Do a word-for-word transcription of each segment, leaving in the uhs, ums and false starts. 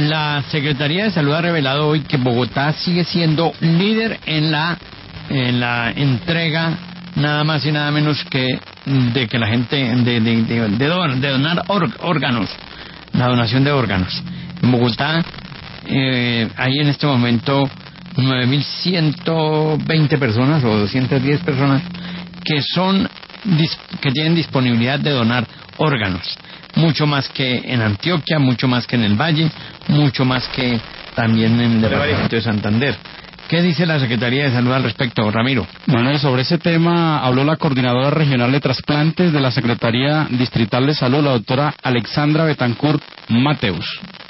La Secretaría de Salud ha revelado hoy que Bogotá sigue siendo líder en la en la entrega, nada más y nada menos que de que la gente de de, de, de, don, de donar or, órganos, la donación de órganos. En Bogotá eh, hay en este momento nueve mil ciento veinte personas o doscientas diez personas que son que tienen disponibilidad de donar órganos, mucho más que en Antioquia, mucho más que en el Valle, mucho más que también en el departamento de Santander. ¿Qué dice la Secretaría de Salud al respecto, Ramiro? Bueno, sobre ese tema habló la coordinadora regional de trasplantes de la Secretaría Distrital de Salud, la doctora Alexandra Betancourt Mateus.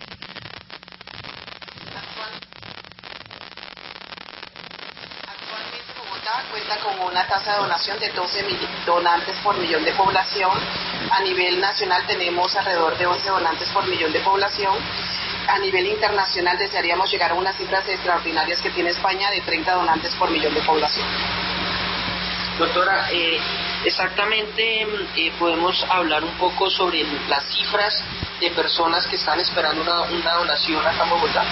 Actualmente Bogotá cuenta con una tasa de donación de doce donantes por millón de población. A nivel nacional tenemos alrededor de once donantes por millón de población. A nivel internacional desearíamos llegar a unas cifras extraordinarias que tiene España de treinta donantes por millón de población. Doctora, eh, exactamente eh, podemos hablar un poco sobre las cifras de personas que están esperando una, una donación acá en Bogotá.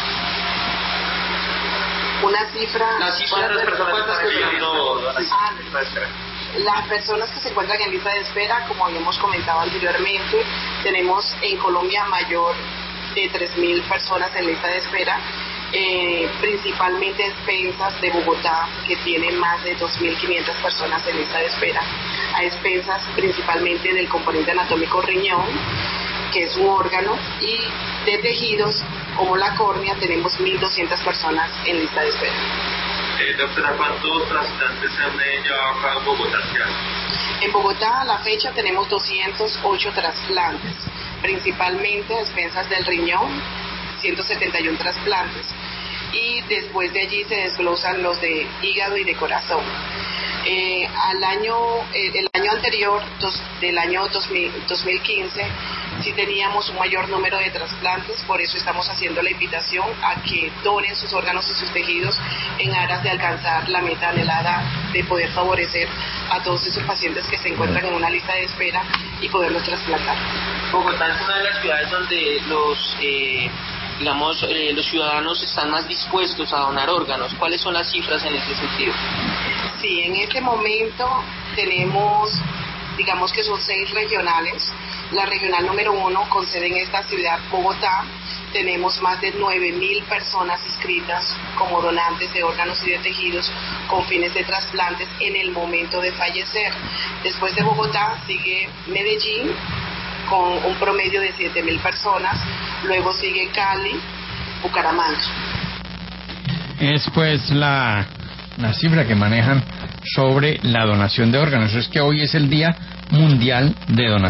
Una cifra... La cifra de las personas que están esperando donación. Las personas que se encuentran en lista de espera, como habíamos comentado anteriormente, tenemos en Colombia mayor de tres mil personas en lista de espera, eh, principalmente expensas de Bogotá, que tiene más de dos mil quinientas personas en lista de espera, a expensas principalmente del componente anatómico riñón, que es un órgano, y de tejidos como la córnea tenemos mil doscientas personas en lista de espera. Eh, doctora, ¿cuántos trasplantes se han llevado acá en Bogotá? En Bogotá a la fecha tenemos doscientos ocho trasplantes, principalmente a expensas del riñón, ciento setenta y uno trasplantes, y después de allí se desglosan los de hígado y de corazón. Eh, al año, eh, el año anterior, dos, del año dos mil, dos mil quince, sí teníamos un mayor número de trasplantes, por eso estamos haciendo la invitación a que donen sus órganos y sus tejidos en aras de alcanzar la meta anhelada de poder favorecer a todos esos pacientes que se encuentran en una lista de espera y poderlos trasplantar. Bogotá es una de las ciudades donde los eh, digamos eh, los ciudadanos están más dispuestos a donar órganos. ¿Cuáles son las cifras en ese sentido? Sí, en este momento tenemos, digamos que son seis regionales. La regional número uno, con sede en esta ciudad, Bogotá, tenemos más de nueve mil personas inscritas como donantes de órganos y de tejidos con fines de trasplantes en el momento de fallecer. Después de Bogotá sigue Medellín con un promedio de siete mil personas, luego sigue Cali, Bucaramanga. Es pues la, la cifra que manejan sobre la donación de órganos. Es que hoy es el Día Mundial de Donación.